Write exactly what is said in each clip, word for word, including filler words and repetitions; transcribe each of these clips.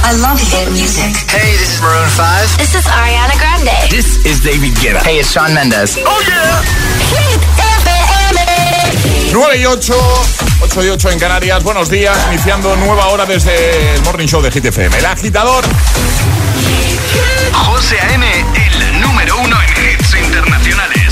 I love hit music. Hey, this is Maroon five. This is Ariana Grande. This is David Guetta. Hey, it's Shawn Mendes. Oh, yeah. Hit F M. nueve y ocho, ocho y ocho en Canarias. Buenos días, iniciando nueva hora desde el Morning Show de Hit F M. El agitador. José A M, el número uno en hits internacionales.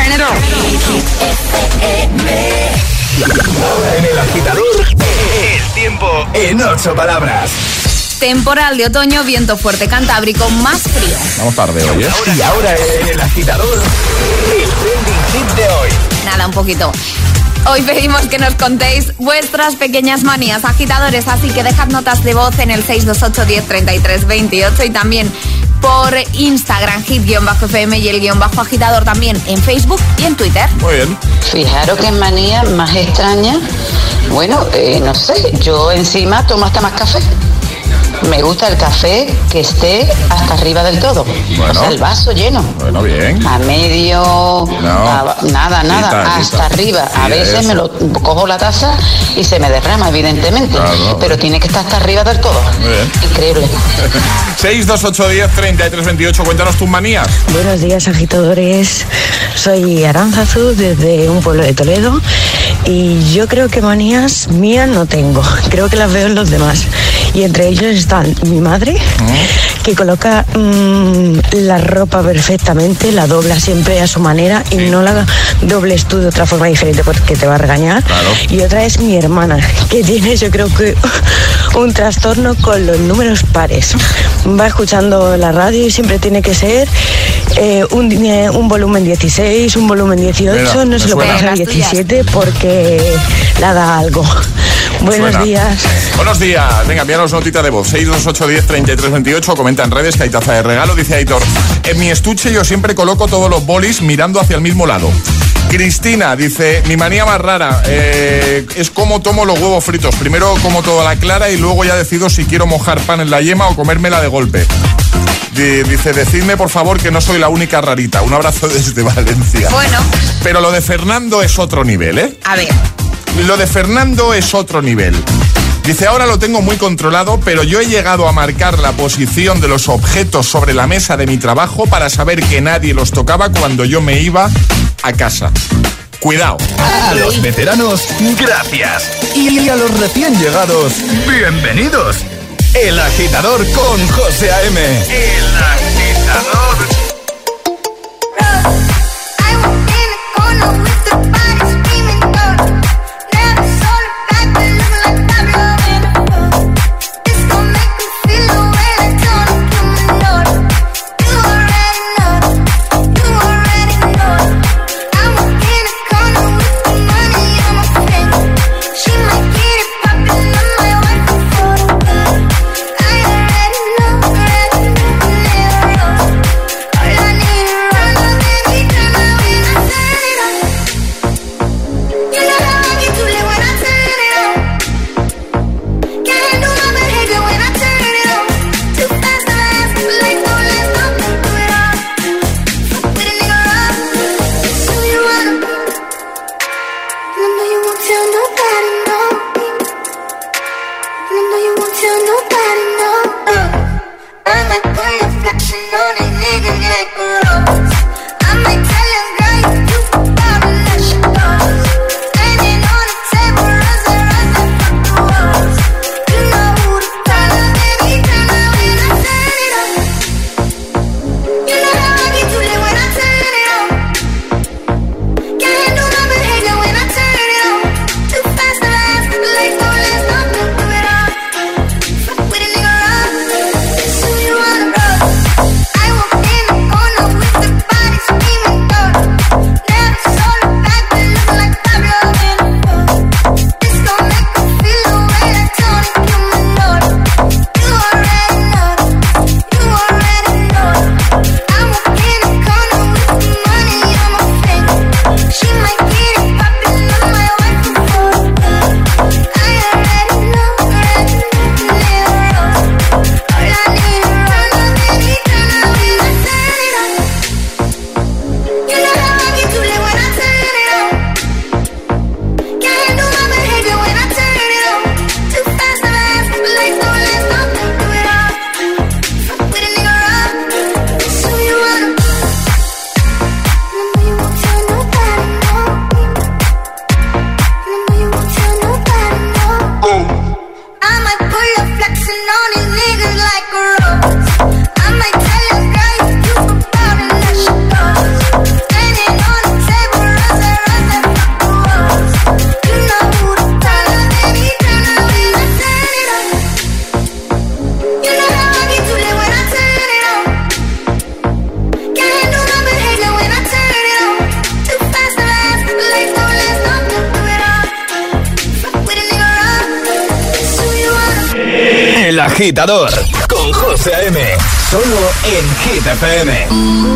Ahora en el agitador, el tiempo en ocho palabras. Temporal de otoño, viento fuerte cantábrico, más frío. Vamos tarde hoy, ¿eh? Y ahora en el agitador, el trending hit de hoy. Nada, un poquito. Hoy pedimos que nos contéis vuestras pequeñas manías, agitadores, así que dejad notas de voz en el seis dos ocho, diez, treinta y tres, veintiocho y también por Instagram, hit-F M y el guión bajo agitador también en Facebook y en Twitter. Muy bien. Fijaros qué manía más extraña. Bueno, eh, no sé, yo encima tomo hasta más café. Me gusta el café que esté hasta arriba del todo. Bueno. O sea, el vaso lleno. Bueno, bien. A medio... No. a- nada, nada. Quita, hasta quita. arriba. A Sí, veces eso. me lo cojo la taza y se me derrama, evidentemente. Claro. Pero tiene que estar hasta arriba del todo. Muy bien. Increíble. seis dos ocho, diez, treinta y tres, veintiocho. Cuéntanos tus manías. Buenos días, agitadores. Soy Aránzazu desde un pueblo de Toledo y yo creo que manías mías no tengo. Creo que las veo en los demás. Y entre ellos están mi madre, que coloca mmm, la ropa perfectamente, la dobla siempre a su manera y no la dobles tú de otra forma diferente porque te va a regañar. Claro. Y otra es mi hermana, que tiene yo creo que un trastorno con los números pares. Va escuchando la radio y siempre tiene que ser eh, un, eh, un volumen dieciséis, un volumen dieciocho, Mira, no me se lo suena. pasa al diecisiete porque la da algo. Buenos Suena. días. Buenos días. Venga, envíanos notita de voz. seis dos ocho, diez, treinta y tres, veintiocho. Comenta en redes que hay taza de regalo. Dice Aitor: en mi estuche yo siempre coloco todos los bolis mirando hacia el mismo lado. Cristina dice: mi manía más rara eh, es cómo tomo los huevos fritos. Primero como toda la clara y luego ya decido si quiero mojar pan en la yema o comérmela de golpe. Di- Dice: decidme por favor que no soy la única rarita. Un abrazo desde Valencia. Bueno, Pero lo de Fernando es otro nivel, ¿eh? a ver. Lo de Fernando es otro nivel. Dice: ahora lo tengo muy controlado, pero yo he llegado a marcar la posición de los objetos sobre la mesa de mi trabajo para saber que nadie los tocaba cuando yo me iba a casa. Cuidado. A los veteranos, gracias. Y a los recién llegados, bienvenidos. El agitador con José A M. El agitador. agitador con José A M. Solo en Hit F M.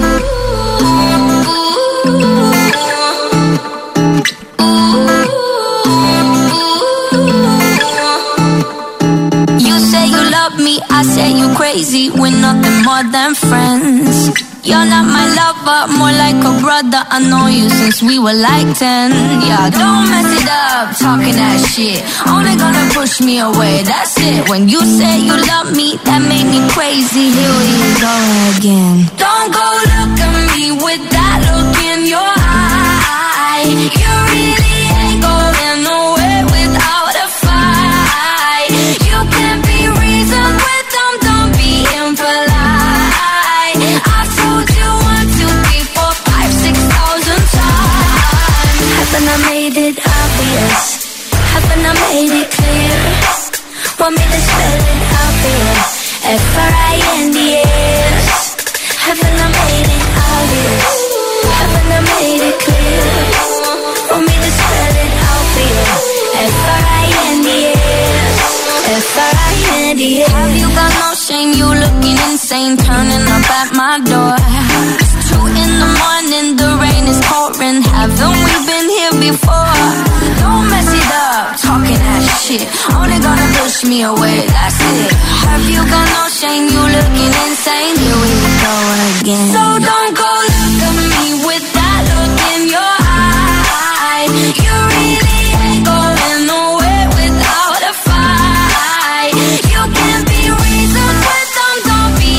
You say you love me, I say you crazy. We're nothing more than friends. You're not my lover, more like a brother. I know you since we were like ten. Yeah, don't mess it up, talking that shit. Only gonna push me away, that's it. When you say you love me, that made me crazy. Here we go again. Don't go look at me with that look in your eye. You really ain't going nowhere without a fight. You can't be reasoned with them, don't be impolite. I've told you one, two, three, four, five, six thousand times. Haven't I made it obvious? Haven't I made it clear? Want me to spell it out here? F R I N D S. Haven't I made it obvious? Haven't I made it clear? Want me to spell it out here? F R I N D S. F R I N D S. Have you got no shame? You looking insane, turning up at my door. It's two in the morning, the rain is pouring. Haven't we been here before? Don't mess it up, talking that shit. Only gonna push me away, that's it. Have you got no shame? You looking insane. Here we go again. So don't go look at me with that look in your eye. You really ain't going nowhere without a fight. You can't be reasoned with them, don't be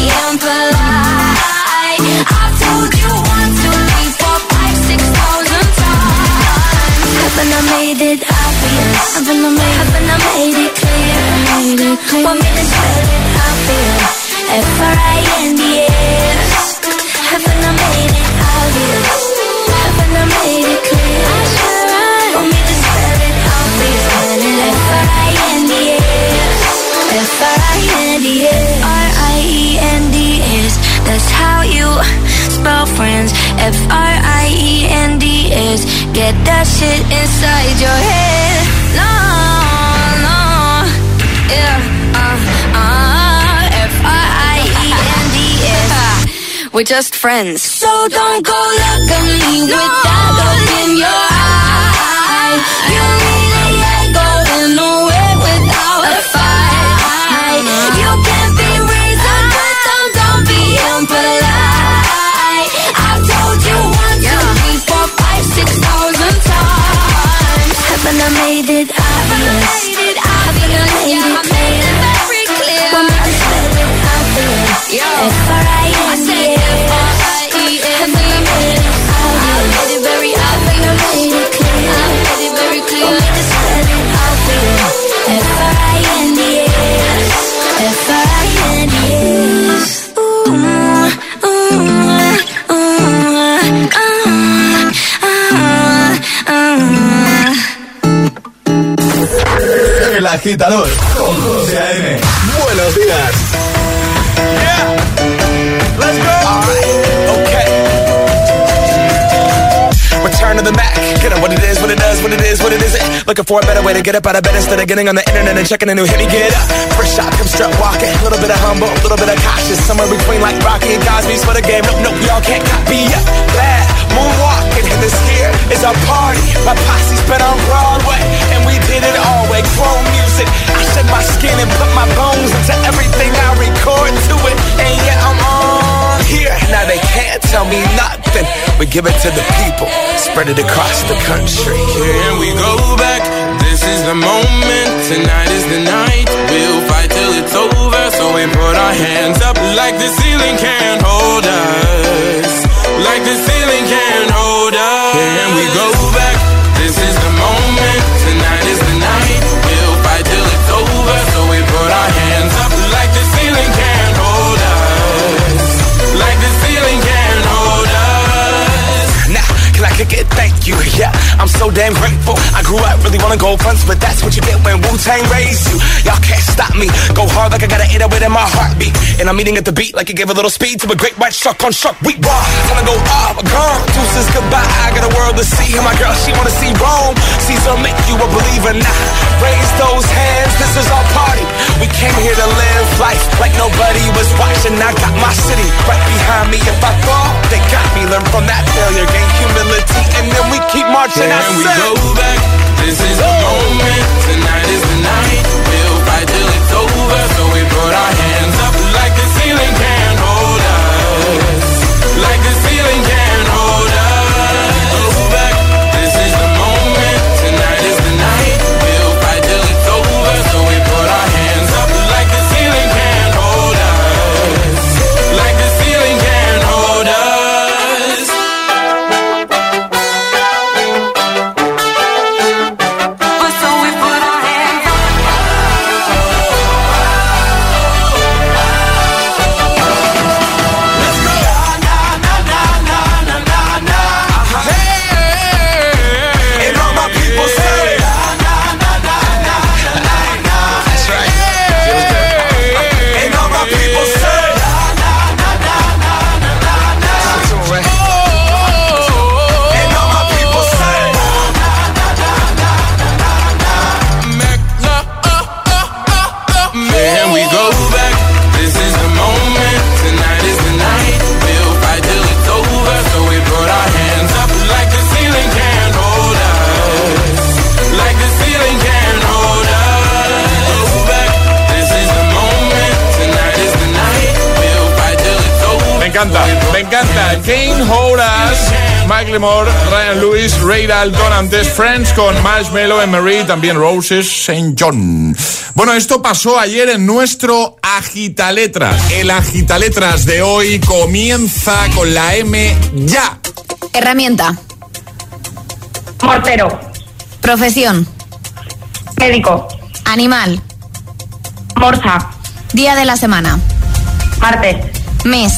impolite. I've told you one, two, three, four, five, six thousand times. Haven't I made it obvious? Haven't I made, haven't I made it clear? Made it clear. Want me to spell it out here? F R I N D S. Haven't I made it obvious? Haven't I made it clear? Want me to spell it out here? F R I N D S. F R I N D S. R I E N D S. That's how you spell friends. F R I E N D S. Get that shit inside your head. No, no, yeah, uh, uh, F R I E N D S. We're just friends. So don't go look at me no. with that look in your eye. You really ain't going nowhere without a fight. You can't be reasoned with them, don't be impolite. I've told you one, two, three, four, five, six thousand times. Haven't I made it obvious? Haven't I made it clear? Want me to spell it out there? F R I N D S. Haven't I made it obvious? Very obvious. Haven't I made it clear? Very clear. Want me to spell it out there? F R I N D S. F R I N D S. Ooh, ooh, ooh, uh, uh, uh. El agitador con José A M. Buenos días. Yeah. Let's go. All right. Okay. Return to the Mac. Get up what it is, what it does, what it is, what it isn't. Looking for a better way to get up out of bed instead of getting on the internet and checking a new hit. Me get up. First shot, come strut walking. A little bit of humble, a little bit of cautious. Somewhere between like Rocky and Cosby's for the game. Nope, nope, y'all can't copy up. Bad moonwalking, and this here is our party. My posse's been on Broadway, and we did it all way. Chrome music. I shed my skin and put my bones into everything I record to it. And yeah, I'm on here. Now they can't tell me nothing. We give it to the people, spread it across the country. Here we go back. This is the moment. Tonight is the night. We'll fight till it's over. So we put our hands up like the ceiling can't hold us. Like the ceiling can't hold us. Here we go back. This is the moment. Tonight is the night. We'll fight till it's over. So we put our hands up like the ceiling can't hold us. Like the ceiling can't hold us. Now, can I kick it? Thank you. Yeah, I'm so damn grateful. I grew up really really wanna go fronts, but that's what you get when Wu-Tang raised you. Y'all can't stop me. Go hard like I gotta hit it within my heartbeat. And I'm eating at the beat like it gave a little speed to a great white shark on shark. We raw, time to go off, gone. Deuces goodbye, I got a world to see. And my girl, she wanna see Rome. Caesar make you a believer now. Raise those hands, this is our party. We came here to live life like nobody was watching. I got my city right behind me. If I fall, they got me. Learn from that failure, gain humility, and then we keep marching. Can we go back? This is the moment. Tonight is the night. We'll fight till it's over. So we put our hands up like the ceiling can't hold us. Like the ceiling can't hold us. Go back. This is the moment. Tonight is the night. We'll fight till it's over. So we put our hands up like the ceiling can't hold us. Like the ceiling can't hold us. Me encanta. Can't Hold Us, Macklemore, Ryan Lewis, Ray Dalton, antes Friends con Marshmello, Emery, también Roses, Saint John. Bueno, esto pasó ayer en nuestro Agitaletras. El Agitaletras de hoy comienza con la M ya. Herramienta. Mortero. Profesión. Médico. Animal. Morsa. Día de la semana. Martes. Mes.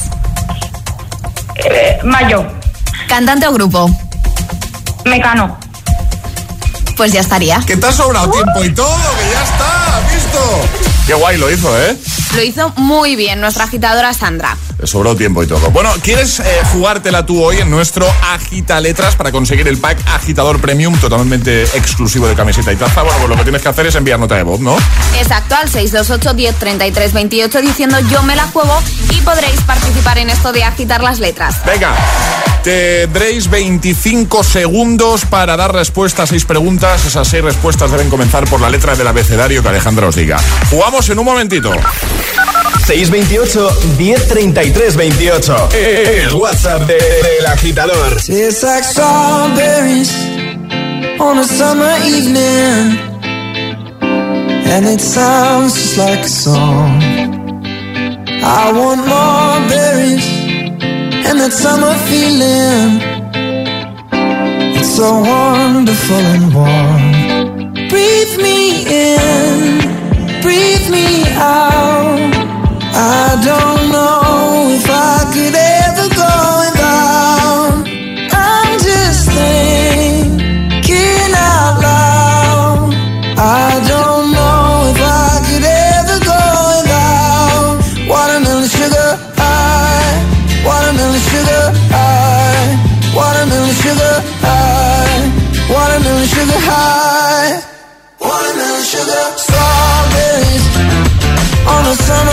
Eh, mayo. Cantante o grupo. Mecano. Pues ya estaría. Que te ha sobrado uh. tiempo y todo, que ya está, ¿has visto? Qué guay lo hizo, ¿eh? Lo hizo muy bien nuestra agitadora Sandra. Le sobró tiempo y todo. Bueno, ¿quieres eh, jugártela tú hoy en nuestro Agitaletras para conseguir el pack Agitador Premium totalmente exclusivo de camiseta y taza? Bueno, pues lo que tienes que hacer es enviar nota de voz, ¿no? Exacto, al seis dos ocho, diez, treinta y tres, veintiocho diciendo yo me la juego y podréis participar en esto de agitar las letras. Venga, tendréis veinticinco segundos para dar respuesta a seis preguntas. Esas seis respuestas deben comenzar por la letra del abecedario que Alejandra os diga. Jugamos en un momentito. seis veintiocho, diez treinta y tres, veintiocho. El WhatsApp de, del agitador. It's like strawberries on a summer evening, and it sounds just like a song. I want more berries and that summer feeling. It's so wonderful and warm. Breathe me in, breathe me out. I don't know if I could ever go without. I'm just thinking out loud. I don't know if I could ever go without. Watermelon sugar high, watermelon sugar high, watermelon sugar high, watermelon sugar high, watermelon sugar. Strawberries on a summer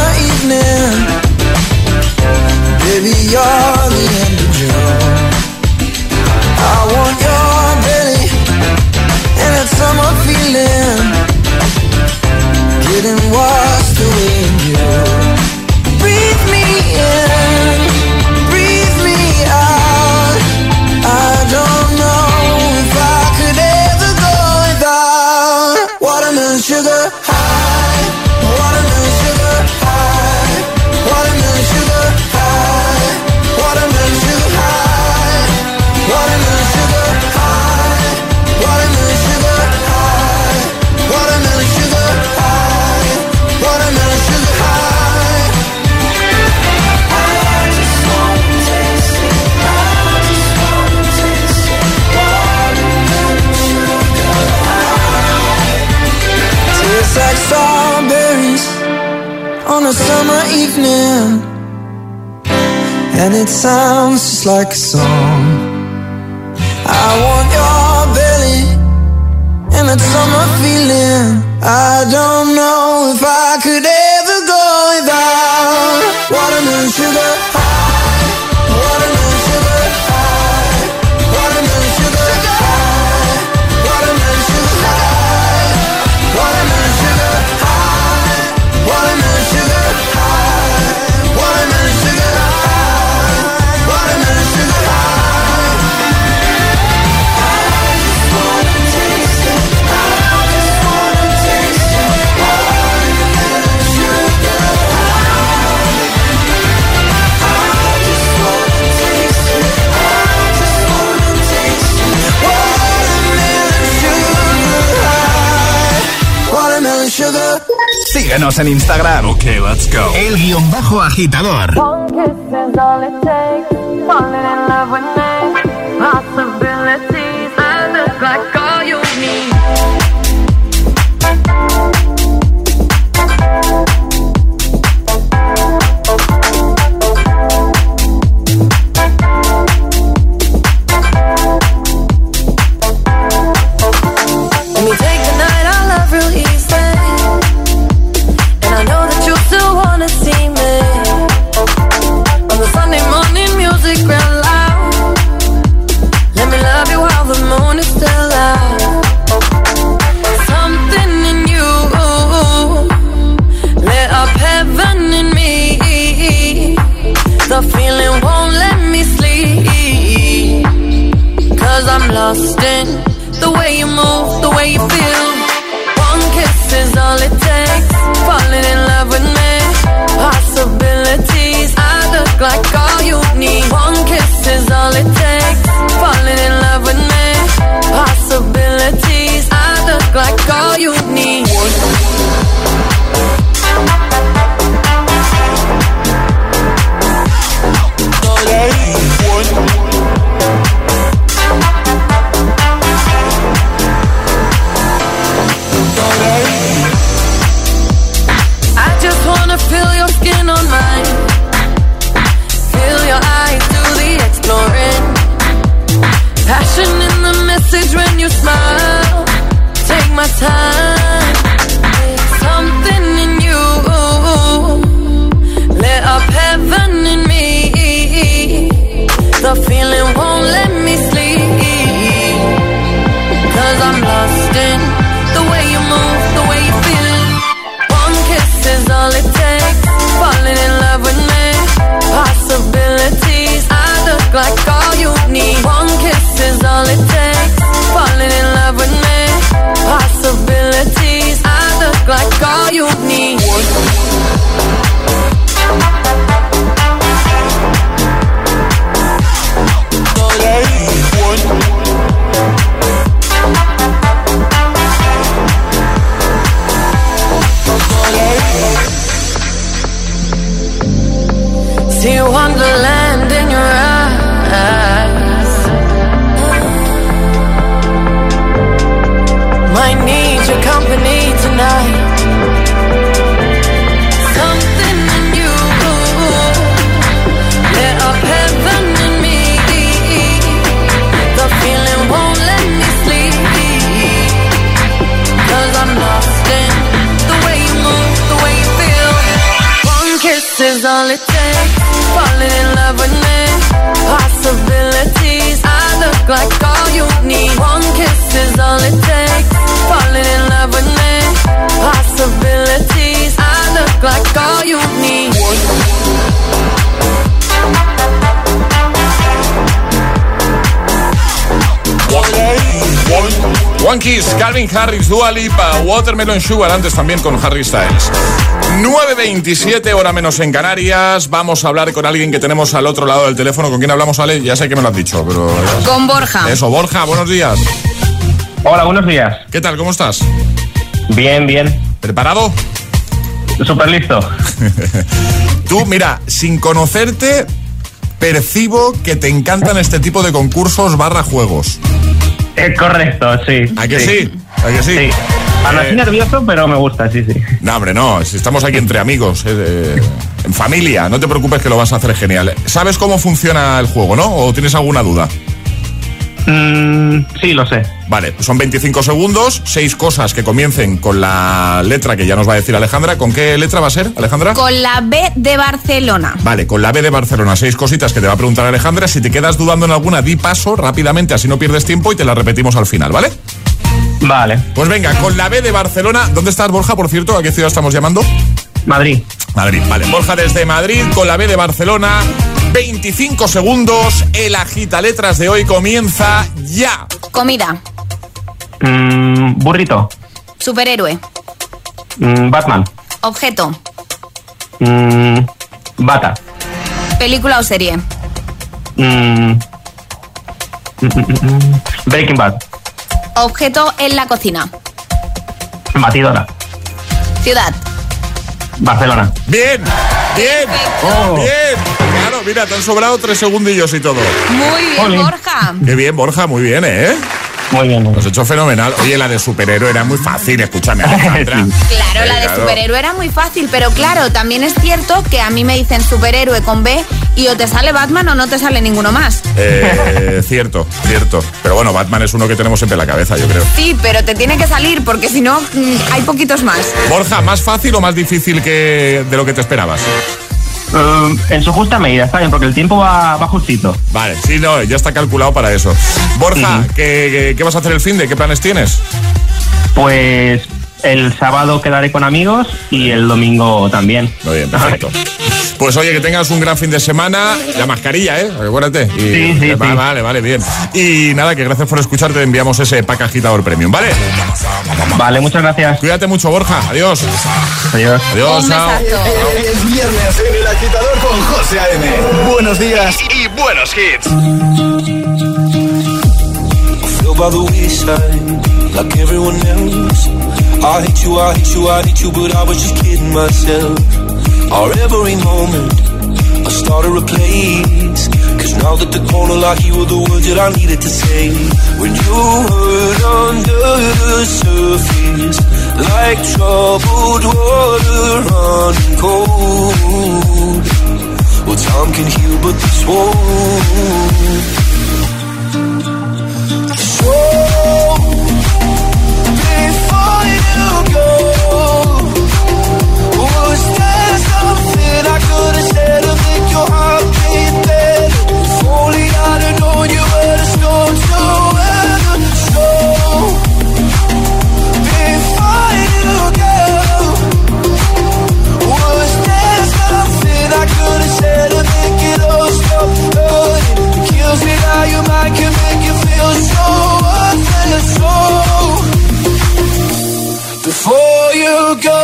a summer evening, and it sounds just like a song. I want your belly and that summer feeling. I don't know if I could ever go without watermelon sugar high, watermelon sugar high, watermelon sugar high, watermelon sugar high, watermelon sugar high, watermelon sugar high, watermelon sugar high, watermelon sugar high. I just wanna taste it. I just wanna taste it. Watermelon sugar high. I just wanna taste it. I just wanna taste it. Watermelon sugar high. Watermelon sugar. Síguenos en Instagram. Ok, let's go. El guión bajo agitador. One kiss is all it takes. Falling in love with me. Possibilities. I look like all you need. Let me take the night, I love real easy. And I know that you still wanna see me. On the Sunday morning music real loud. Let me love you while the moon is still out. Something in you lit up heaven in me. The feeling won't let me sleep. Cause I'm lost in the way you move, the way you feel. One kiss is all it takes. Falling in love with me. Possibilities. I look like all you need. One kiss is all it takes. Falling in love with me. Possibilities. I look like all you need. I just wanna feel your skin on mine. Feel your eyes do the exploring. Passion in the message when you smile. Take my time. Something in you lit up heaven in me. The feeling won't let me sleep. Cause I'm lost in the way you move, the way you feel. One kiss is all it takes. Falling in love with me. Possibilities. I look like all you need. One kiss is all it takes. Falling in love with me. Possibilities. I look like all you need. See wonderland in your eyes. Might need your company tonight. Something in you lit up heaven in me. The feeling won't let me sleep. Cause I'm lost in the way you move, the way you feel. One kiss is all it takes. Falling in love with me. Possibilities. I look like all you need. One kiss is all it takes. Falling in love with me. Possibilities. I look like all you need. One Kiss, Calvin Harris, Dua Lipa, Watermelon Sugar, antes también con Harry Styles. nueve veintisiete, hora menos en Canarias. Vamos a hablar con alguien que tenemos al otro lado del teléfono. ¿Con quién hablamos, Ale? Ya sé que me lo has dicho, pero... Con Borja. Eso, Borja, buenos días. Hola, buenos días. ¿Qué tal? ¿Cómo estás? Bien, bien. ¿Preparado? Súper listo. Tú, mira, sin conocerte, percibo que te encantan este tipo de concursos barra juegos. Es correcto, sí. ¿A que sí? sí? ¿A que sí? Sí. Aún así Eh, nervioso, pero me gusta, sí, sí. No, hombre, no, si estamos aquí entre amigos, eh, eh, en familia, no te preocupes que lo vas a hacer genial. ¿Sabes cómo funciona el juego, no? ¿O tienes alguna duda? Mm, sí, lo sé. Vale, son veinticinco segundos, seis cosas que comiencen con la letra que ya nos va a decir Alejandra. ¿Con qué letra va a ser, Alejandra? Con la B de Barcelona. Vale, con la B de Barcelona, seis cositas que te va a preguntar Alejandra. Si te quedas dudando en alguna, di paso rápidamente, así no pierdes tiempo y te la repetimos al final, ¿vale? Vale. Pues venga, con la B de Barcelona. ¿Dónde estás, Borja, por cierto? ¿A qué ciudad estamos llamando? Madrid. Madrid, vale. Borja desde Madrid, con la B de Barcelona. veinticinco segundos. El agita letras de hoy comienza ya. Comida. Mm, burrito. Superhéroe. Mm, Batman. Objeto. Mm, bata. Película o serie. Mm, mm, mm, mm, Breaking Bad. Objeto en la cocina. Batidora. Ciudad. Barcelona. Bien, bien, Oh. bien. Claro, mira, te han sobrado tres segundillos y todo. Muy bien, Ole. Borja. Qué bien, Borja, muy bien, ¿eh? Muy bien. Lo has hecho fenomenal. Oye, la de superhéroe era muy fácil, escúchame, Alejandra. Sí. Claro, Sí, la de claro. superhéroe era muy fácil, pero claro, también es cierto que a mí me dicen superhéroe con B y o te sale Batman o no te sale ninguno más. Eh, cierto, cierto. Pero bueno, Batman es uno que tenemos siempre en la cabeza, yo creo. Sí, pero te tiene que salir porque si no mm, hay poquitos más. Borja, ¿más fácil o más difícil que de lo que te esperabas? Um, en su justa medida, está bien, porque el tiempo va, va justito. Vale, sí, no, ya está calculado para eso. Borja, Ujú. ¿qué, qué, qué vas a hacer el finde? ¿Qué planes tienes? Pues el sábado quedaré con amigos y el domingo también. Muy bien, perfecto. Pues oye, que tengas un gran fin de semana. La mascarilla, ¿eh? Acuérdate. Y, Sí, sí, vale, sí. vale, vale, bien. Y nada, que gracias por escuchar. Te enviamos ese pack agitador premium, ¿vale? Vale, muchas gracias. Cuídate mucho, Borja. Adiós. Adiós. Adiós, Un chao. besazo. Es viernes en El Agitador con José A M. Buenos días. Y buenos hits. Feel by the wayside, like everyone else. I hate you, I hate you, I hate you, but I was just kidding myself. Our every moment, I started a place. Cause now that the corner lock, you were the words that I needed to say. When you hurt under the surface, like troubled water running cold. Well, time can heal, but this won't. So, before you go, was there something I could have said to make your heart beat better? If only I'd have known you were the storm to weather. So, before you go, was there something I could have said to make it all stop hurting? It kills me how your mind can make you feel so worthless. So, before you go,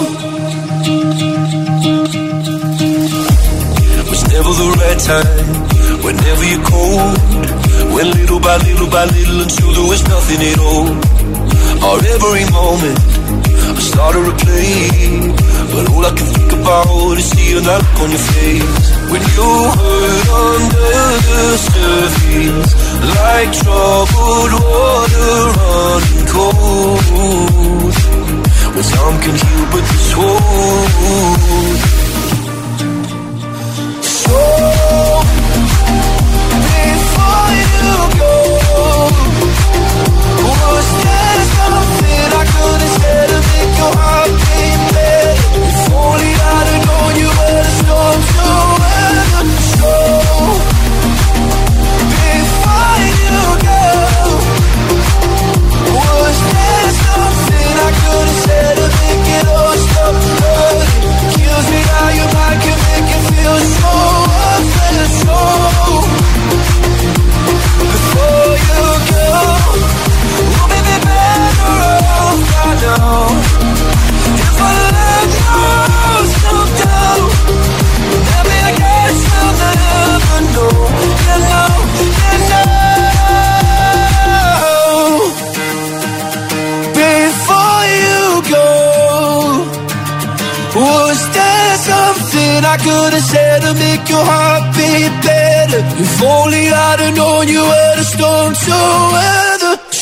was never the right time, whenever you're cold. Went little by little by little until there was nothing at all. Our every moment, I started to play, but all I can think about is seeing that look on your face. When you hurt under the surface, like troubled water running cold. Well, time can heal, but this won't. So, before you go, was there something I could have said to make your heart beat better? If only I'd have known you were the storm to weather. So, before you go, was there something I could have said to make it all stop hurting? Kills me how your mind can make you feel so worthless. So, before you go, we'll be better off by now. If I let go, slow down, maybe I guess you'll never know. You know, you know. Before you go, was there something I could have said to make your heart beat better? If only I'd have known you were the storm to weather.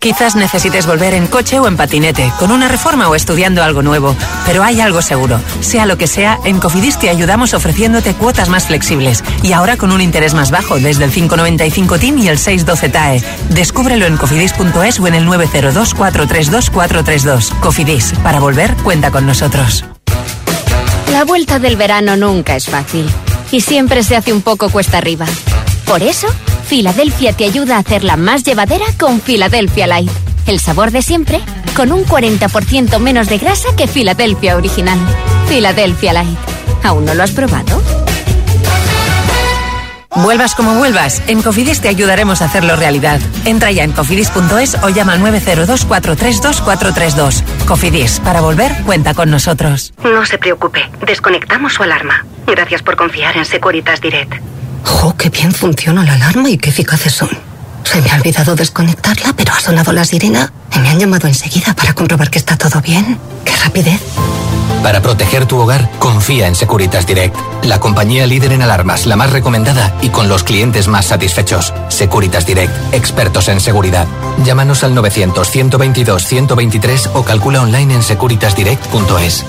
Quizás necesites volver en coche o en patinete, con una reforma o estudiando algo nuevo. Pero hay algo seguro. Sea lo que sea, en Cofidis te ayudamos ofreciéndote cuotas más flexibles. Y ahora con un interés más bajo, desde el cinco noventa y cinco T I N y el seis doce T A E. Descúbrelo en cofidis punto es o en el nueve cero dos, cuatro tres dos, cuatro tres dos. Cofidis, para volver, cuenta con nosotros. La vuelta del verano nunca es fácil. Y siempre se hace un poco cuesta arriba. Por eso, Filadelfia te ayuda a hacerla más llevadera con Filadelfia Light. El sabor de siempre, con un cuarenta por ciento menos de grasa que Filadelfia original. Filadelfia Light. ¿Aún no lo has probado? Vuelvas como vuelvas, en Cofidis te ayudaremos a hacerlo realidad. Entra ya en cofidis punto es o llama al nueve cero dos, cuatro tres dos, cuatro tres dos. Cofidis, para volver, cuenta con nosotros. No se preocupe, desconectamos su alarma. Gracias por confiar en Securitas Direct. ¡Jo, qué bien funciona la alarma y qué eficaces son! Se me ha olvidado desconectarla, pero ha sonado la sirena y me han llamado enseguida para comprobar que está todo bien. ¡Qué rapidez! Para proteger tu hogar, confía en Securitas Direct, la compañía líder en alarmas, la más recomendada y con los clientes más satisfechos. Securitas Direct, expertos en seguridad. Llámanos al novecientos, ciento veintidós, ciento veintitrés o calcula online en securitas direct punto es.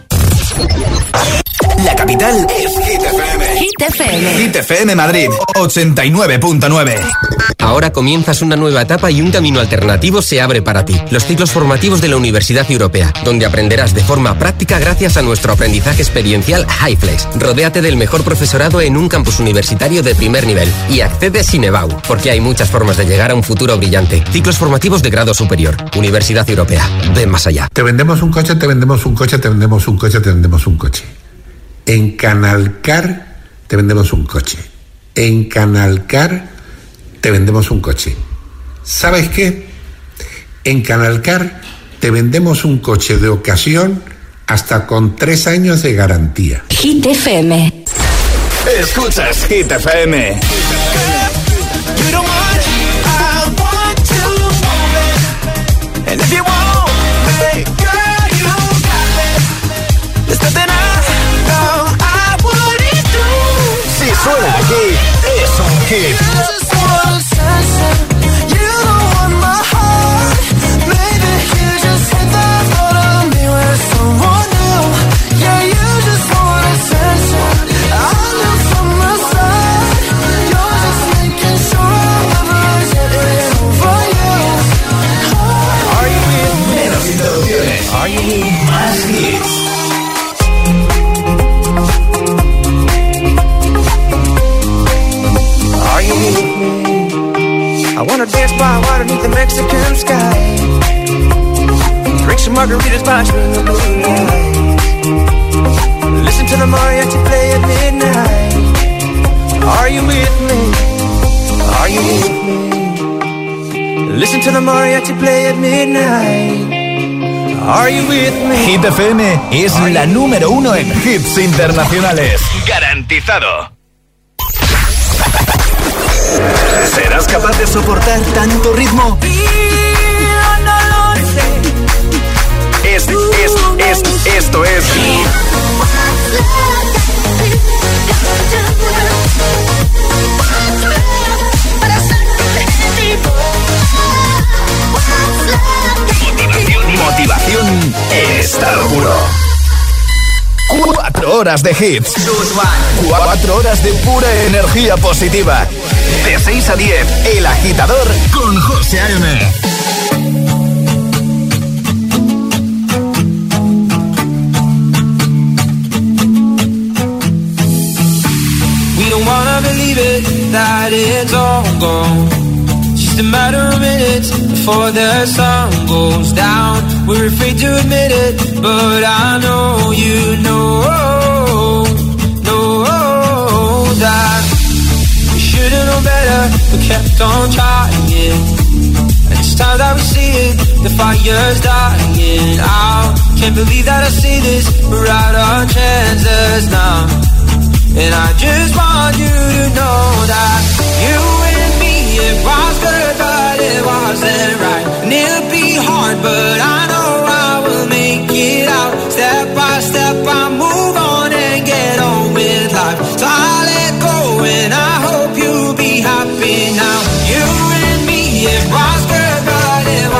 La capital es Hit F M. Hit F M. Hit F M Madrid, ochenta y nueve punto nueve. Ahora comienzas una nueva etapa y un camino alternativo se abre para ti. Los ciclos formativos de la Universidad Europea, donde aprenderás de forma práctica gracias a nuestro aprendizaje experiencial HiFlex. Rodéate del mejor profesorado en un campus universitario de primer nivel y accede sin E B A U, porque hay muchas formas de llegar a un futuro brillante. Ciclos formativos de grado superior. Universidad Europea. Ven más allá. Te vendemos un coche, te vendemos un coche, te vendemos un coche, te vendemos un coche. En Canalcar te vendemos un coche. En Canalcar te vendemos un coche. ¿Sabes qué? En Canalcar te vendemos un coche de ocasión hasta con tres años de garantía. Hit F M. Escuchas Hit F M. Suena aquí, es un hit. Menos interrupciones, más hits. I wanna dance by water beneath the Mexican sky. Drink some margaritas by the blue lights. Listen to the mariachi play at midnight. Are you with me? Are you with me? Listen to the mariachi play at midnight. Are you with me? Hit F M es la número uno en hits internacionales. Garantizado. ¿Serás capaz de soportar tanto ritmo? Es, es, es, esto es Motivación, motivación en estado puro. Cuatro horas de hits. Cuatro horas de pura energía positiva. De seis a diez, El Agitador con José A M. We don't wanna believe it, that it's all gone. Just a matter of minutes before the sun goes down. We're afraid to admit it, but I know you know, know that we should've known better, but kept on trying. And it's time that we see it, the fire's dying out. Can't believe that I see this, we're out on chances now. And I just want you to know that you and me, it was good, but it wasn't right. And it'll be hard, but I know I will make it out. Step by step, I move on and get on with life. So I let go and I hope you'll be happy now. You and me, it was good, but it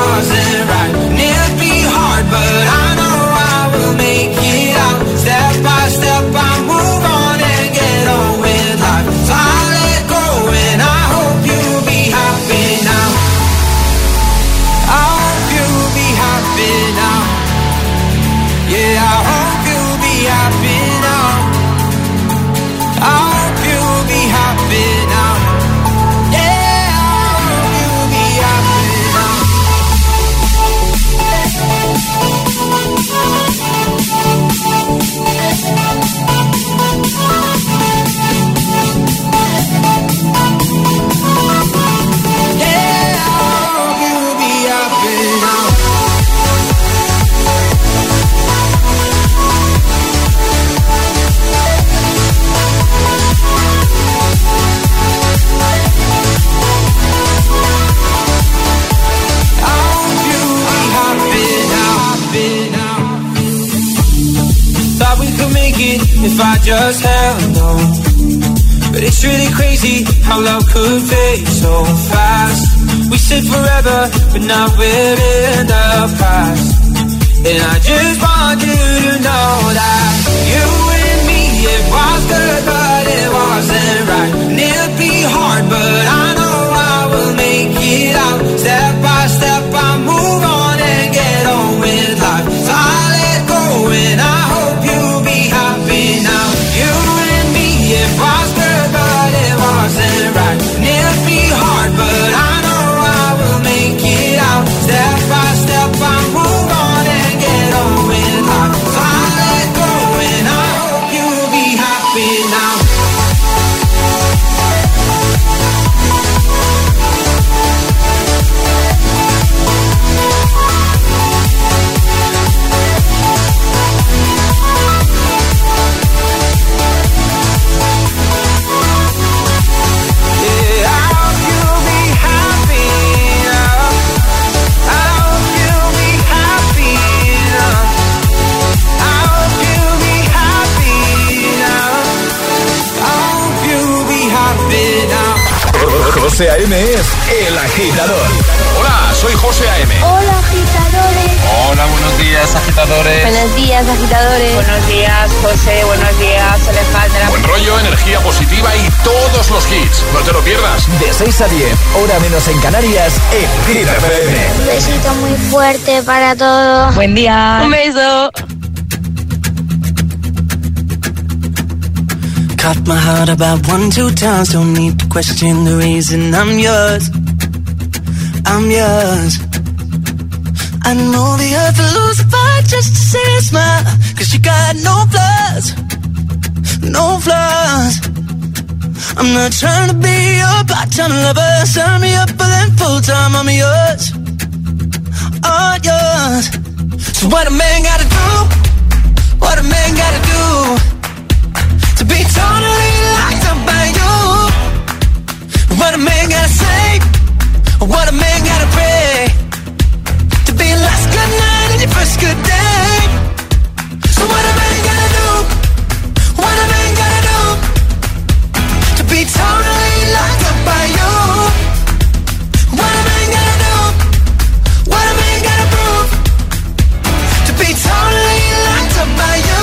it if I just held on. But it's really crazy how love could fade so fast. We said forever, but now we're in the past. And I just want you to know that you and me, it was good, but it wasn't right. And it'll be hard, but I know I will make it out. Step by step, I move on and get on with life. So I let go and I hope you'll be happy now. You and me, it was good, but it wasn't right. And it'll be hard, but I know I will make it out. Step by step, I move on and get on with life. So I let go and I hope you'll be happy now. José A M es El Agitador. Hola, soy José A M. Hola, agitadores. Hola, buenos días, agitadores. Buenos días, agitadores. Buenos días, José. Buenos días, Alejandra. Buen rollo, energía positiva y todos los hits. No te lo pierdas. De seis a diez, hora menos en Canarias, en Hit F M. Un besito muy fuerte para todos. Buen día. Un beso. Cut my heart about one, two times. Don't need to question the reason I'm yours. I'm yours. I know the earth will lose a fight just to see a smile. Cause you got no flaws. No flaws. I'm not trying to be your part-time lover. Sign me up for them full-time. I'm yours. All yours. So what a man gotta do? What a man gotta do? To be totally locked up by you. What a man gotta say, what a man gotta pray. To be last good night and your first good day. So what a man gotta do, what a man gotta do. To be totally locked up by you. What a man gotta do, what a man gotta prove. To be totally locked up by you.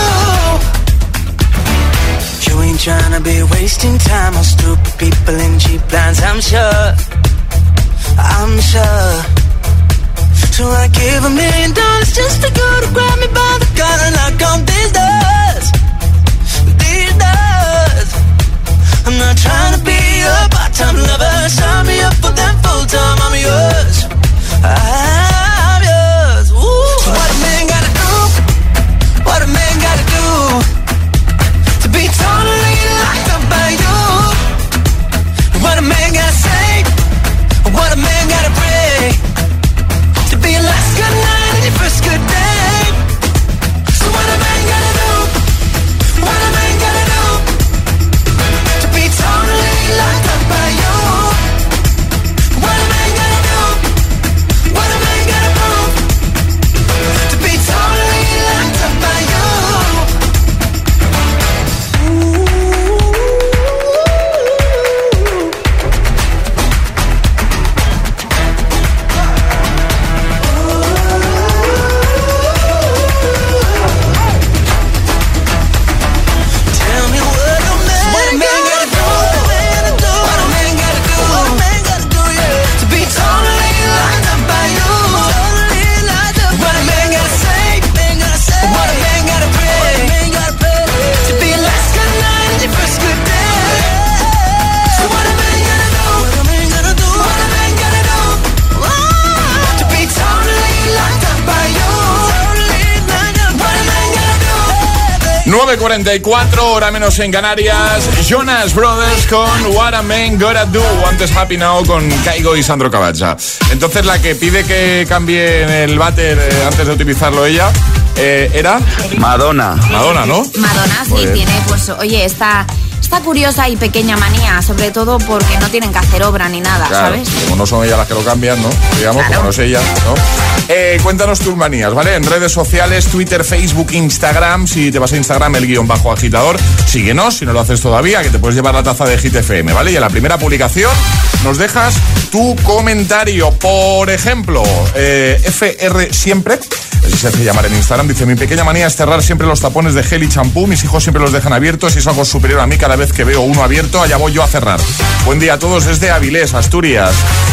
You ain't tryna be wasting time on stupid people in cheap lines, I'm sure, I'm sure. So I give a million dollars just to go to grab me by the collar and knock on these doors, these doors. I'm not trying to be a part-time lover. Sign me up for them full-time, I'm yours, I'm yours. Ooh. So what a man gotta do, what a man gotta do. To be totally locked up by you. What a man gotta say, what a man gotta pray. To be your last good night and your first good day. So what a man gotta do, what a man gotta do. To be totally locked up by you. What a man gotta do, what a man gotta prove. To be totally locked up by you. nueve cuarenta y cuatro, hora menos en Canarias. Jonas Brothers con What a Man Gotta Do. Antes Happy Now con Kaigo y Sandro Cavazza. Entonces la que pide que cambie el váter eh, antes de utilizarlo ella eh, era Madonna. Madonna, ¿no? Madonna, sí, Joder. tiene, pues, oye, esta esta curiosa y pequeña manía, sobre todo porque no tienen que hacer obra ni nada, claro, ¿sabes? Como no son ellas las que lo cambian, ¿no? Digamos, claro. Como no es ella, ¿no? Eh, cuéntanos tus manías, ¿vale? En redes sociales, Twitter, Facebook, Instagram. Si te vas a Instagram, el guión bajo agitador, síguenos, si no lo haces todavía, que te puedes llevar la taza de Hit F M, ¿vale? Y en la primera publicación nos dejas tu comentario. Por ejemplo, eh, F R Siempre, así se hace llamar en Instagram, dice: mi pequeña manía es cerrar siempre los tapones de gel y champú. Mis hijos siempre los dejan abiertos y es algo superior a mí. Cada vez que veo uno abierto, allá voy yo a cerrar. Buen día a todos desde Avilés, Asturias.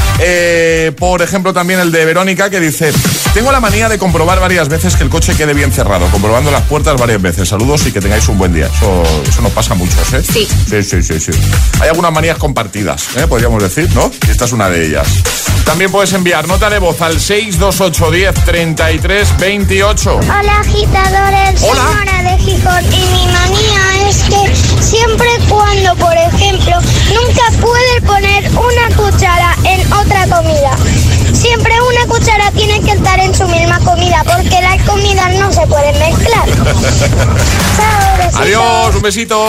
Eh, por ejemplo, también el de Verónica, que dice: tengo la manía de comprobar varias veces que el coche quede bien cerrado, comprobando las puertas varias veces. Saludos y que tengáis un buen día. Eso, eso nos pasa a muchos, ¿eh? Sí. Sí, sí, sí, sí. Hay algunas manías compartidas, ¿eh? Podríamos decir, ¿no? Y esta es una de ellas. También puedes enviar nota de voz al seis dos ocho uno cero treinta y tres veintiocho. Hola, agitadores. Soy Nora de Gijón y mi manía es que siempre cuando, por ejemplo, nunca puede poner una cuchara en otra comida. Siempre una cuchara tiene que estar en su misma comida porque las comidas no se pueden mezclar. Chao, besitos. Adiós, un besito.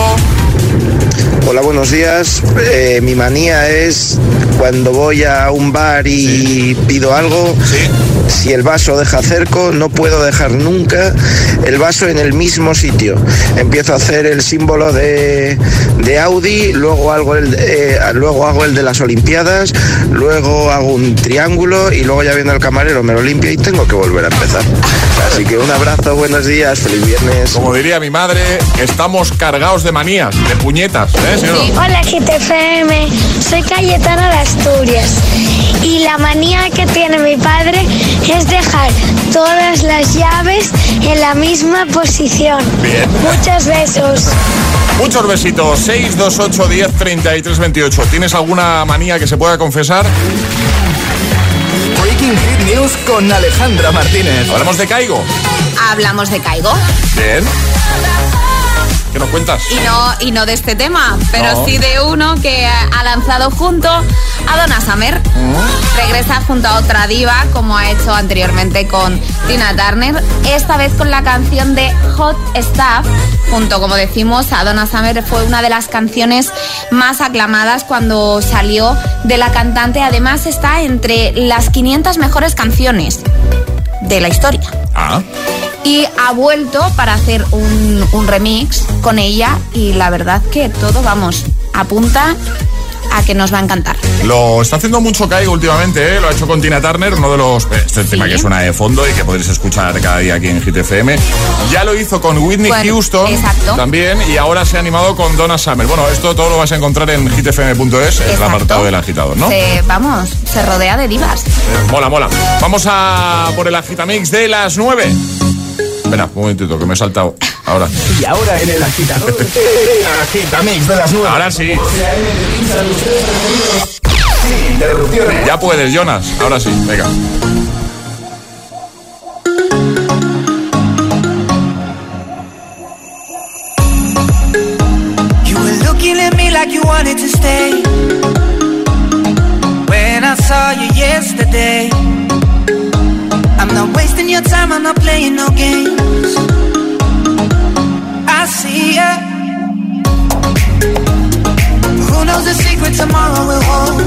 Hola, buenos días. Eh, mi manía es cuando voy a un bar y sí. pido algo, sí. si el vaso deja cerco, no puedo dejar nunca el vaso en el mismo sitio. Empiezo a hacer el símbolo de, de Audi, luego hago, el, eh, luego hago el de las Olimpiadas, luego hago un triángulo y luego ya viene el camarero, me lo limpio y tengo que volver a empezar. Así que un abrazo, buenos días, feliz viernes. Como diría mi madre, estamos cargados de manías, de puñetas, ¿eh? ¿Sí o no? Hola, Hit F M. Soy Cayetana de Asturias. Y la manía que tiene mi padre es dejar todas las llaves en la misma posición. Bien. Muchos besos. Muchos besitos. seis dos ocho uno cero treinta y tres veintiocho. ¿Tienes alguna manía que se pueda confesar? Breaking Hit News con Alejandra Martínez. ¿Hablamos de Caigo? Hablamos de Caigo. Bien. ¿Qué nos cuentas? Y no, y no de este tema, pero no. sí de uno que ha lanzado junto a Donna Summer. ¿Mm? Regresa junto a otra diva, como ha hecho anteriormente con Tina Turner, esta vez con la canción de Hot Stuff. Junto, como decimos, a Donna Summer fue una de las canciones más aclamadas cuando salió de la cantante. Además está entre las quinientas mejores canciones de la historia. Ah. Y ha vuelto para hacer un, un remix con ella y la verdad que todo, vamos, apunta a que nos va a encantar. Lo está haciendo mucho Caigo últimamente, ¿eh? Lo ha hecho con Tina Turner, uno de los... Este sí. tema que suena de fondo y que podréis escuchar cada día aquí en Hit F M. Ya lo hizo con Whitney bueno, Houston exacto. también, y ahora se ha animado con Donna Summer. Bueno, esto todo lo vas a encontrar en hit f m punto es, el apartado del agitador, ¿no? Se, vamos, se rodea de divas. Eh, mola, mola. Vamos a por el agitamix de las nueve. Espera, un momentito, que me he saltado. Ahora. Y ahora en el agitador, el agitamix de las nueve. Ahora sí. Sin interrupciones. Ya puedes, Jonas. Ahora sí, venga. You were looking at me like you wanted to stay. When I saw you yesterday, I'm not wasting your time, I'm not playing no games. I see ya. Who knows the secret tomorrow will hold?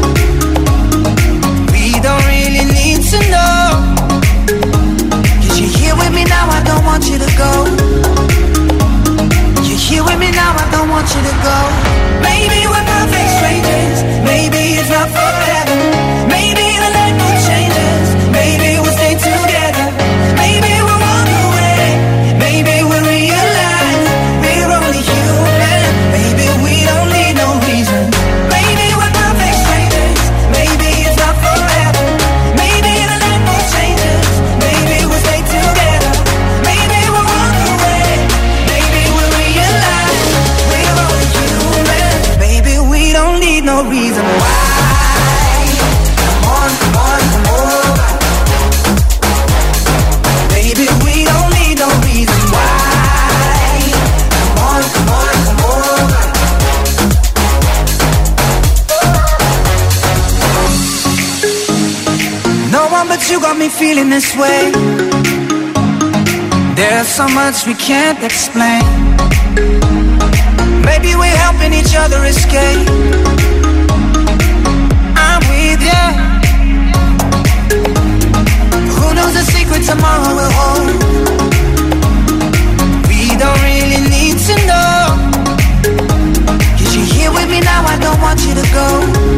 We don't really need to know. Cause you're here with me now, I don't want you to go. You're here with me now, I don't want you to go. Maybe we're perfect strangers, maybe it's not forever. Maybe the night moon changes, maybe we'll stay together. Maybe we'll walk away, maybe we'll realize we're only human. Maybe we don't need no reason. Maybe we're perfect strangers, maybe it's not forever. Maybe the night moon changes, maybe we'll stay together. Maybe we'll walk away, maybe we'll realize we're only human. Maybe we don't need no reason why. But you got me feeling this way. There's so much we can't explain. Maybe we're helping each other escape. I'm with you. Who knows the secret tomorrow will hold? We don't really need to know. Cause you're here with me now, I don't want you to go.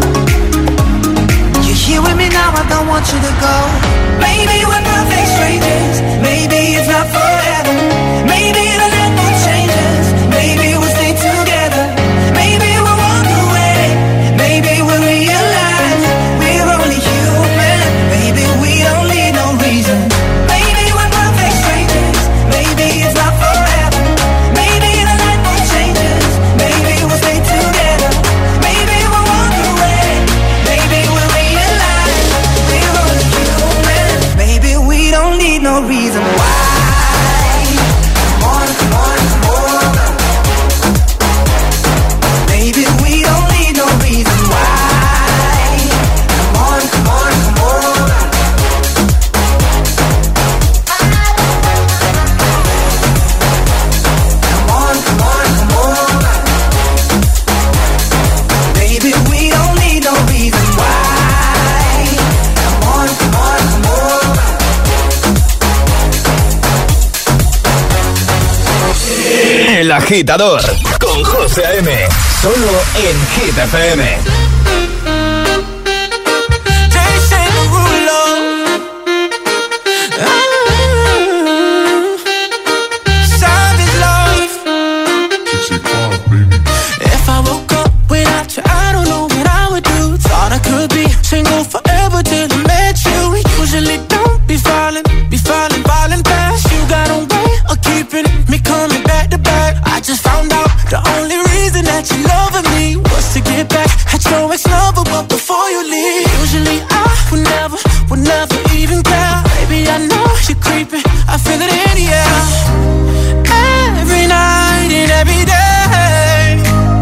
You're here with me now, I don't want you to go. Maybe we're perfect strangers. Maybe it's not forever. Maybe the night won't change us. Maybe we'll stay together. Maybe we'll walk away. Maybe we'll realize we're only human. Maybe we don't need no reason. Maybe we're perfect strangers. Maybe it's not forever. Maybe the night won't change us. Maybe we'll stay together. Maybe we'll walk away. Maybe we'll realize we're only human. Maybe we don't need no reason why. El Agitador con José A M, solo en Hit F M. If I woke up without you, I don't know what I would do. Thought I could be single forever till I met you. Usually don't be falling, be falling, falling fast. You got a way of keeping me coming back to back. I just found out the only reason that you loving me was to get back at your ex-lover, but before you leave, usually I would never, would never even care. Baby, I know you're creeping, I feel it in the air. Every night and every day,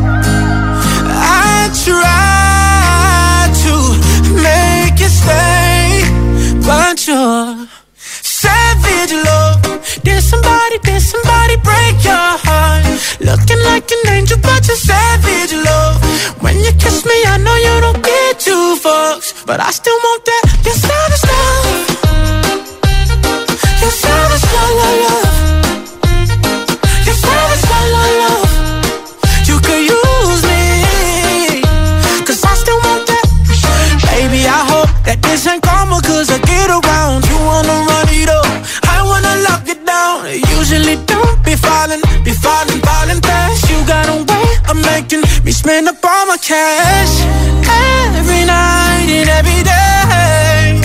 I try to make you stay, but you're savage love. Did somebody, did somebody break your heart? Looking like an angel, but you're savage love. When you kiss me, I know you don't get two fucks, but I still want that. You're savage love. You're savage love, love, love. You're savage love, love, love. You could use me, cause I still want that. Baby, I hope that this ain't karma, cause I get around. You wanna run it up, I wanna lock it down. Usually don't be falling, be falling, falling fast. You got a way of making me spend up all my cash. Every night and every day,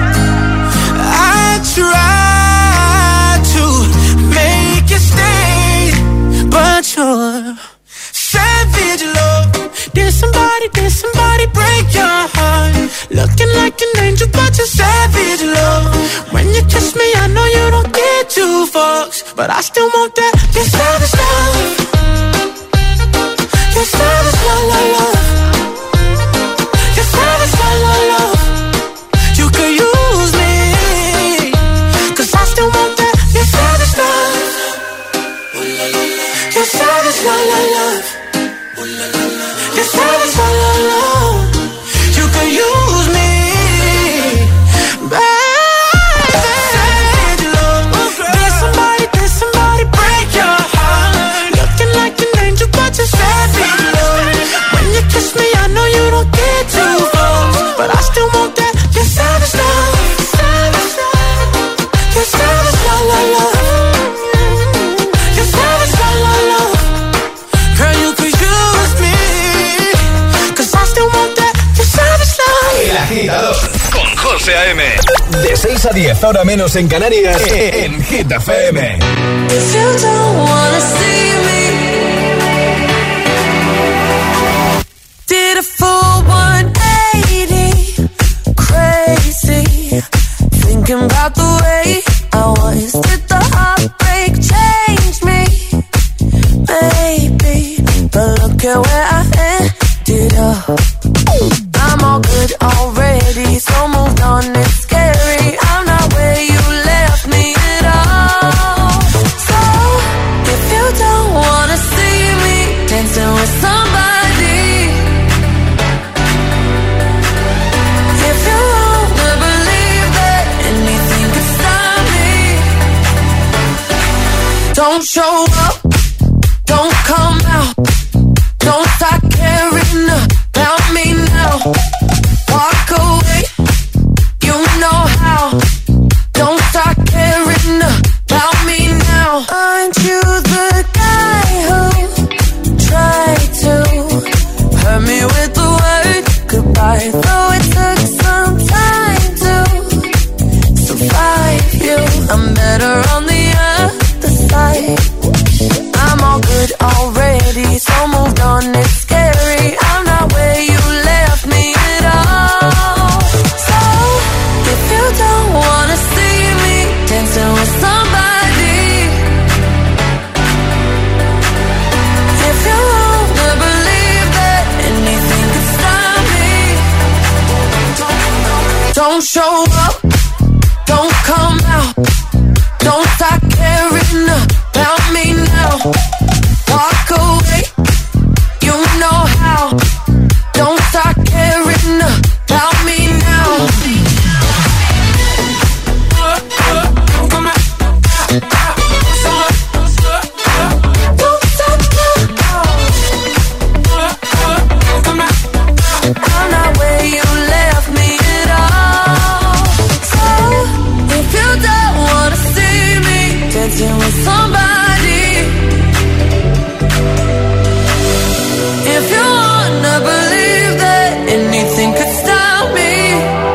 I try to make you stay, but you're savage love. Did somebody, did somebody break your heart? Looking like an angel, but you're savage love. When you kiss me, I know you don't get two fucks, but I still want that. You're savage love. You're savage love, love, love. You're savage love, love, love. You could use me, cause I still want that. You're savage love. You're savage love, love, love. You're savage love, love, love. You could use me, baby. Savage love. Did somebody, did somebody break your heart? Looking like an angel, but you're savage love. When you kiss me, I know you don't get two fucks, but I still want that. You're savage love. You're savage love, love, love. You're savage love, love, love. Girl, you could use me, cause I still want that. You're savage love. El Agitador con José A M. De seis a diez, ahora menos en Canarias, en Hit F M. If you don't wanna see me, did a full one eighty, crazy, thinking about the way I was. Did the heartbreak change me? Maybe, but look at where I ended up. I'm all good already, so moved on, it's scary. I'm not where you left me at all. So, if you don't wanna see me dance Don't show up, don't come out, don't start caring about me now. Walk away, you know how. Don't start caring about me now. Aren't you the guy who tried to hurt me with the word goodbye? Though it took some time to survive you, I'm better on the other side. I'm all good already, so moved on, it's scary. I'm not where you left me at all. So, if you don't wanna see me dancing with somebody, if you wanna believe that anything could stop me, don't show up, don't come out, don't start caring about me now. Walk away, you know how. Don't start caring about me now. Don't stop now. I'm not where you left me at all. So, if you don't wanna see me dancing with somebody, if you wanna believe that anything could stop me,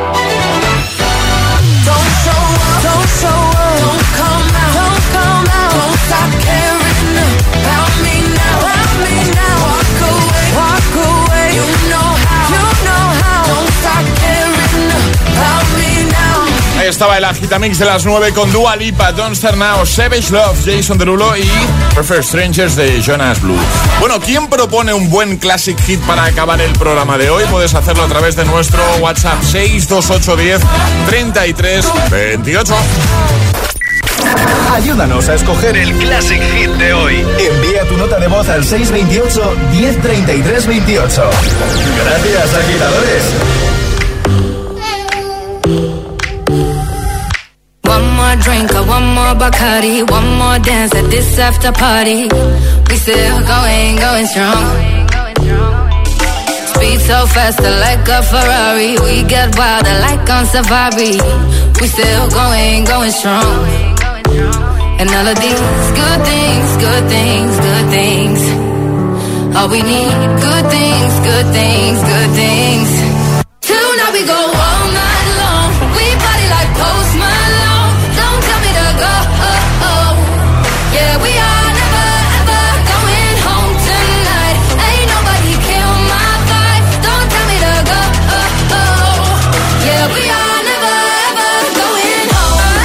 don't show up, don't show up, don't come out, don't come out, don't stop caring about me now, about me now. Walk away, walk away, you know how, you know how. Don't stop caring about me now. Ahí estaba el agitamix de las nueve con Dua Lipa, Don't Start Now, Savage Love, Jason Derulo y Prefer Strangers de Jonas Blue. Bueno, ¿quién propone un buen classic hit para acabar el programa de hoy? Puedes hacerlo a través de nuestro WhatsApp seis dos ocho uno cero, tres tres dos ocho. Ayúdanos a escoger el classic hit de hoy. Envía tu nota de voz al seis dos ocho, uno cero tres tres dos ocho. Gracias, agitadores. One more drink, or one more Bacardi, one more dance at this after party. We still going, going strong. Speed so fast, like a Ferrari. We get wilder, like on safari. We still going, going strong. And all of these good things, good things, good things. All we need, good things, good things, good things. Tonight we go all night long. We party like Post Malone. Don't tell me to go. Oh, oh. Yeah, we are never ever going home tonight. Ain't nobody kill my vibe. Don't tell me to go. Oh, oh. Yeah, we are never ever going home.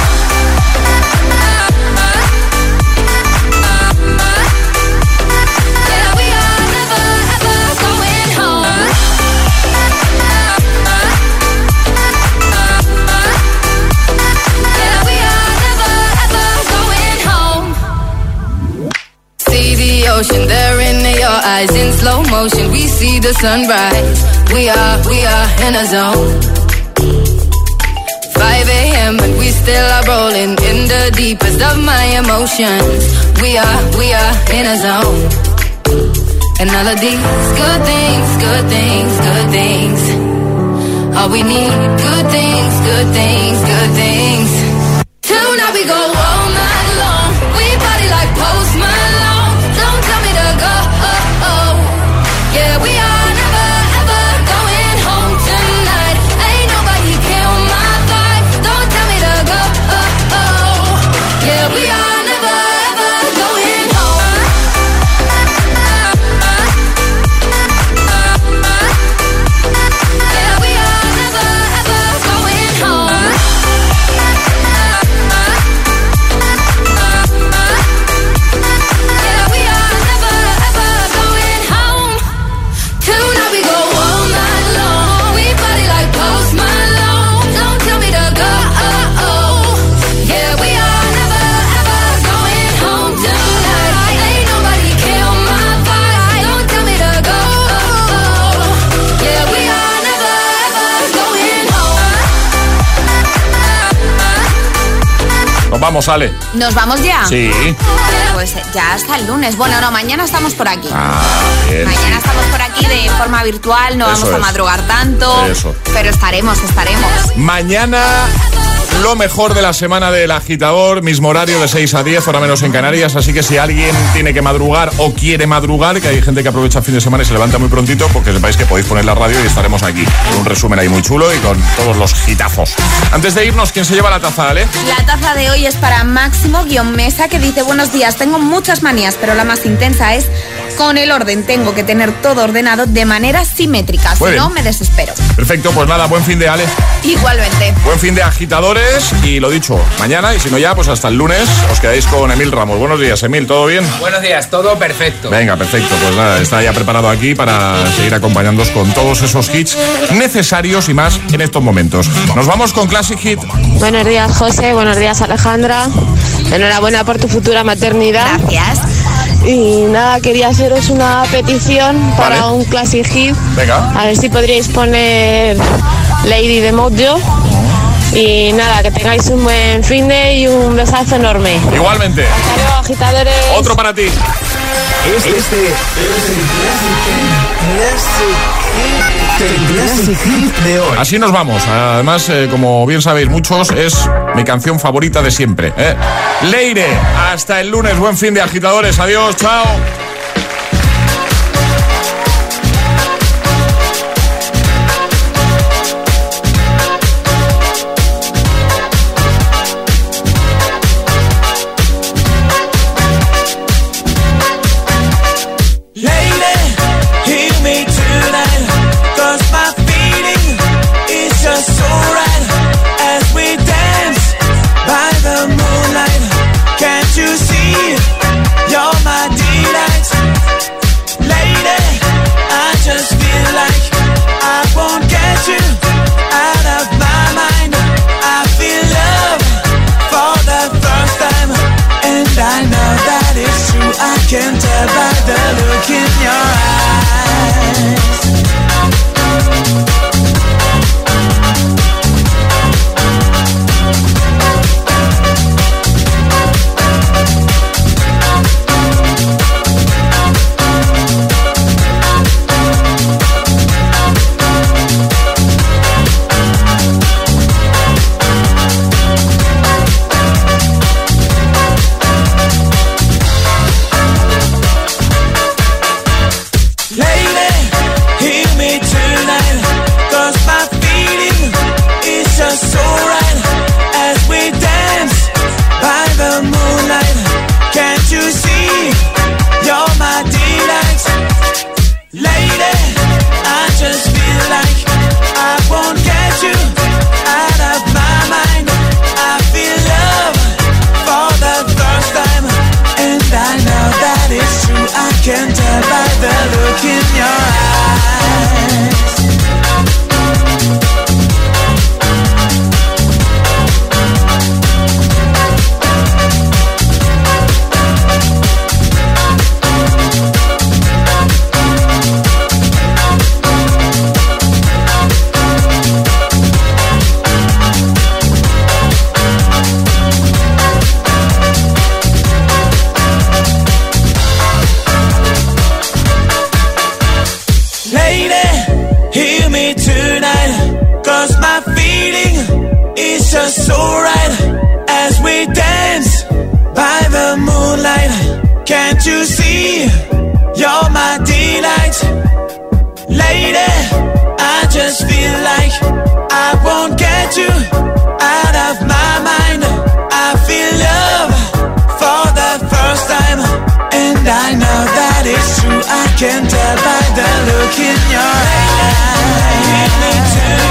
Yeah, we are never ever going home. Yeah, we are never ever going home. See the ocean there in your eyes in slow motion. We see the sunrise. We are, we are in a zone. five a.m. and we still are rolling in the deepest of my emotions. We are, we are in a zone. And all of these good things, good things, good things. All we need, good things, good things, good things. Tonight we go all night long. We party like Post Malone. Don't tell me to go. Oh, oh. Yeah, we are never ever going home tonight. Ain't nobody kill my vibe. Don't tell me to go. Oh, oh. Yeah, we are never ever going home. Yeah, we are never ever going home. Nos vamos, Ale. ¿Nos vamos ya? Sí. Pues ya hasta el lunes. Bueno, no, mañana estamos por aquí. Ah, bien. Mañana estamos por aquí de forma virtual, no Eso vamos a es. madrugar tanto. Eso. Pero estaremos, estaremos. Mañana lo mejor de la semana del Agitador, mismo horario de seis a diez, hora menos en Canarias, así que si alguien tiene que madrugar o quiere madrugar, que hay gente que aprovecha el fin de semana y se levanta muy prontito, porque sepáis que podéis poner la radio y estaremos aquí con un resumen ahí muy chulo y con todos los hitazos. Antes de irnos, ¿quién se lleva la taza, Ale? La taza de hoy es para Máximo-Mesa, que dice: buenos días, tengo muchas manías, pero la más intensa es con el orden. Tengo que tener todo ordenado de manera simétrica, si no me desespero. Perfecto, pues nada, buen fin de, Ale. Igualmente. Buen fin de, agitadores, y lo dicho, mañana, y si no ya, pues hasta el lunes os quedáis con Emil Ramos. Buenos días, Emil, ¿todo bien? Buenos días, todo perfecto. Venga, perfecto, pues nada, está ya preparado aquí para seguir acompañándonos con todos esos hits necesarios y más en estos momentos. Nos vamos con Classic Hit. Buenos días, José, buenos días, Alejandra. Enhorabuena por tu futura maternidad. Gracias. Y nada, quería haceros una petición para Vale. un Classic Hit. Venga. A ver si podríais poner Lady de Mojo. Y nada, que tengáis un buen fin de y un besazo enorme. Igualmente. Hasta luego, agitadores. Otro para ti. Este, este es el Classic Hit de hoy. Así nos vamos. Además, eh, como bien sabéis muchos, es mi canción favorita de siempre. ¿eh? Leire, hasta el lunes. Buen fin de, agitadores. Adiós, chao. Can tell by the look in your eyes. Can tell by the look in your eyes. Just so right as we dance by the moonlight. Can't you see you're my delight? Lady, I just feel like I won't get you out of my mind. I feel love for the first time, and I know that it's true. I can tell by the look in your eyes. Give me to